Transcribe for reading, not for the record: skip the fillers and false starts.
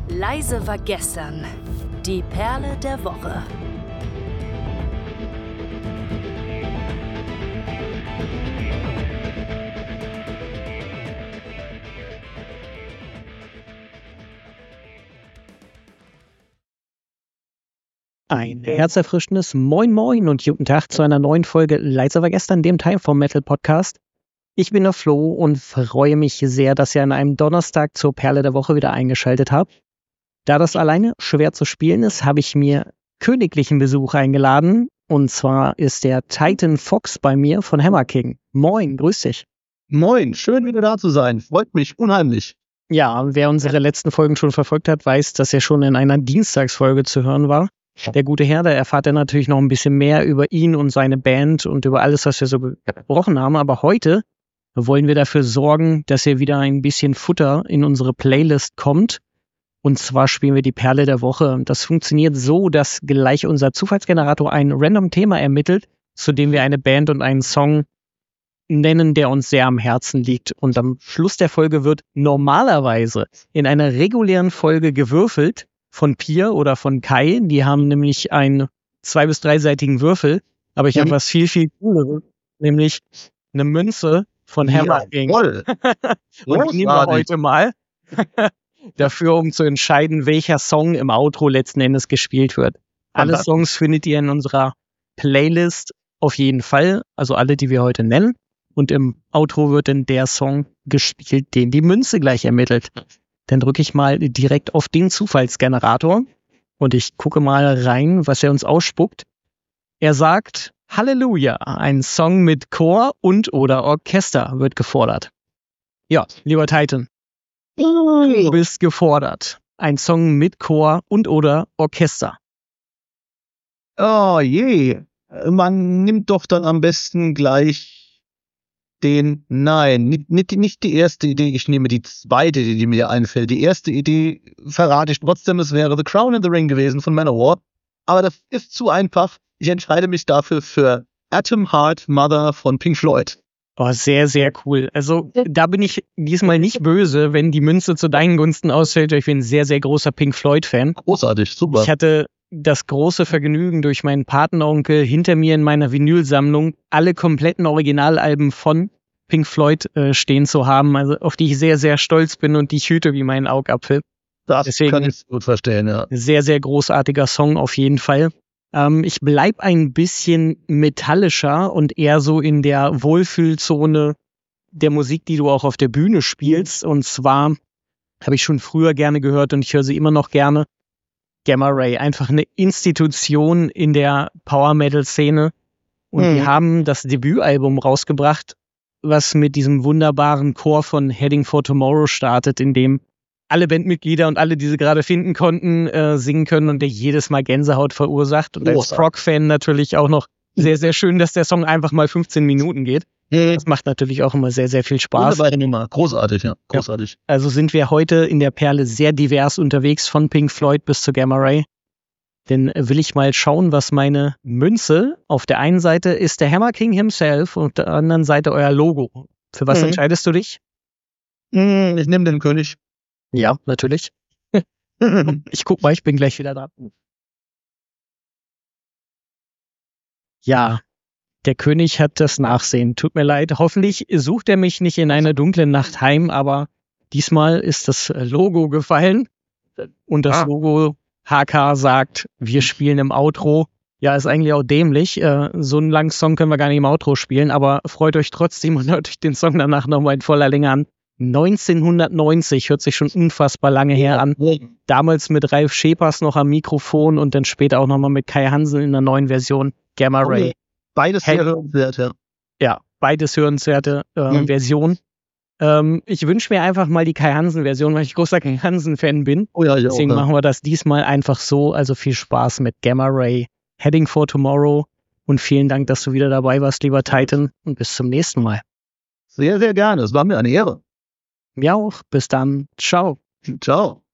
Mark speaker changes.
Speaker 1: Leise war gestern. Die Perle der Woche.
Speaker 2: Ein herzerfrischendes Moin Moin und guten Tag zu einer neuen Folge Leise war gestern, dem Time for Metal Podcast. Ich bin der Flo und freue mich sehr, dass ihr an einem Donnerstag zur Perle der Woche wieder eingeschaltet habt. Da das alleine schwer zu spielen ist, habe ich mir königlichen Besuch eingeladen. Und zwar ist der Titan Fox bei mir von Hammer King. Moin, grüß dich.
Speaker 3: Moin, schön wieder da zu sein. Freut mich unheimlich.
Speaker 2: Ja, wer unsere letzten Folgen schon verfolgt hat, weiß, dass er schon in einer Dienstagsfolge zu hören war. Der gute Herr, da erfahrt er natürlich noch ein bisschen mehr über ihn und seine Band und über alles, was wir so besprochen haben. Aber heute wollen wir dafür sorgen, dass hier wieder ein bisschen Futter in unsere Playlist kommt. Und zwar spielen wir die Perle der Woche. Das funktioniert so, dass gleich unser Zufallsgenerator ein random Thema ermittelt, zu dem wir eine Band und einen Song nennen, der uns sehr am Herzen liegt. Und am Schluss der Folge wird normalerweise in einer regulären Folge gewürfelt von Pia oder von Kai. Die haben nämlich einen 2- bis 3-seitigen Würfel. Aber ich habe was viel, viel cooleres, nämlich eine Münze von Hammer King. Und die nehmen wir heute mal dafür, um zu entscheiden, welcher Song im Outro letzten Endes gespielt wird. Alle Songs findet ihr in unserer Playlist auf jeden Fall, also alle, die wir heute nennen. Und im Outro wird dann der Song gespielt, den die Münze gleich ermittelt. Dann drücke ich mal direkt auf den Zufallsgenerator und ich gucke mal rein, was er uns ausspuckt. Er sagt: Halleluja, ein Song mit Chor und oder Orchester wird gefordert. Ja, lieber Titan, du bist gefordert. Ein Song mit Chor und oder Orchester.
Speaker 3: Oh je, man nimmt doch dann am besten gleich nicht die erste Idee, ich nehme die zweite, die mir einfällt. Die erste Idee verrate ich trotzdem, es wäre The Crown in the Ring gewesen von Manowar. Aber das ist zu einfach. Ich entscheide mich dafür für Atom Heart Mother von Pink Floyd.
Speaker 2: Oh, sehr, sehr cool. Also da bin ich diesmal nicht böse, wenn die Münze zu deinen Gunsten ausfällt. Ich bin ein sehr, sehr großer Pink Floyd-Fan.
Speaker 3: Großartig, super.
Speaker 2: Ich hatte das große Vergnügen, durch meinen Patenonkel hinter mir in meiner Vinylsammlung alle kompletten Originalalben von Pink Floyd stehen zu haben, also auf die ich sehr, sehr stolz bin und die ich hüte wie meinen Augapfel.
Speaker 3: Deswegen kann ich gut verstehen, ja.
Speaker 2: Sehr, sehr großartiger Song auf jeden Fall. Ich bleib ein bisschen metallischer und eher so in der Wohlfühlzone der Musik, die du auch auf der Bühne spielst. Und zwar habe ich schon früher gerne gehört und ich höre sie immer noch gerne. Gamma Ray, einfach eine Institution in der Power-Metal-Szene. Und die haben das Debütalbum rausgebracht, was mit diesem wunderbaren Chor von Heading for Tomorrow startet, in dem alle Bandmitglieder und alle, die sie gerade finden konnten, singen können und der jedes Mal Gänsehaut verursacht. Und als Prog-Fan natürlich auch noch sehr, sehr schön, dass der Song einfach mal 15 Minuten geht. Das macht natürlich auch immer sehr, sehr viel Spaß.
Speaker 3: Wunderbare Nummer. Großartig, ja. Großartig.
Speaker 2: Ja. Also sind wir heute in der Perle sehr divers unterwegs, von Pink Floyd bis zu Gamma Ray. Denn will ich mal schauen, was meine Münze auf der einen Seite ist der Hammer King himself und auf der anderen Seite euer Logo. Für was entscheidest du dich?
Speaker 3: Ich nehme den König.
Speaker 2: Ja, natürlich. Ich guck mal, ich bin gleich wieder dran. Ja, der König hat das Nachsehen. Tut mir leid. Hoffentlich sucht er mich nicht in einer dunklen Nacht heim, aber diesmal ist das Logo gefallen. Und das Logo HK sagt, wir spielen im Outro. Ja, ist eigentlich auch dämlich. So einen langen Song können wir gar nicht im Outro spielen, aber freut euch trotzdem und hört euch den Song danach nochmal in voller Länge an. 1990, hört sich schon unfassbar lange her an. Damals mit Ralf Schepers noch am Mikrofon und dann später auch nochmal mit Kai Hansen in der neuen Version Gamma Ray.
Speaker 3: Beides sehr hörenswerte.
Speaker 2: Ja, beides hörenswerte Version. Ich wünsche mir einfach mal die Kai Hansen-Version, weil ich großer Kai Hansen-Fan bin.
Speaker 3: Oh ja,
Speaker 2: deswegen machen wir das diesmal einfach so. Also viel Spaß mit Gamma Ray, Heading for Tomorrow und vielen Dank, dass du wieder dabei warst, lieber Titan, und bis zum nächsten Mal.
Speaker 3: Sehr, sehr gerne. Es war mir eine Ehre.
Speaker 2: Mir auch. Bis dann. Ciao.
Speaker 3: Ciao.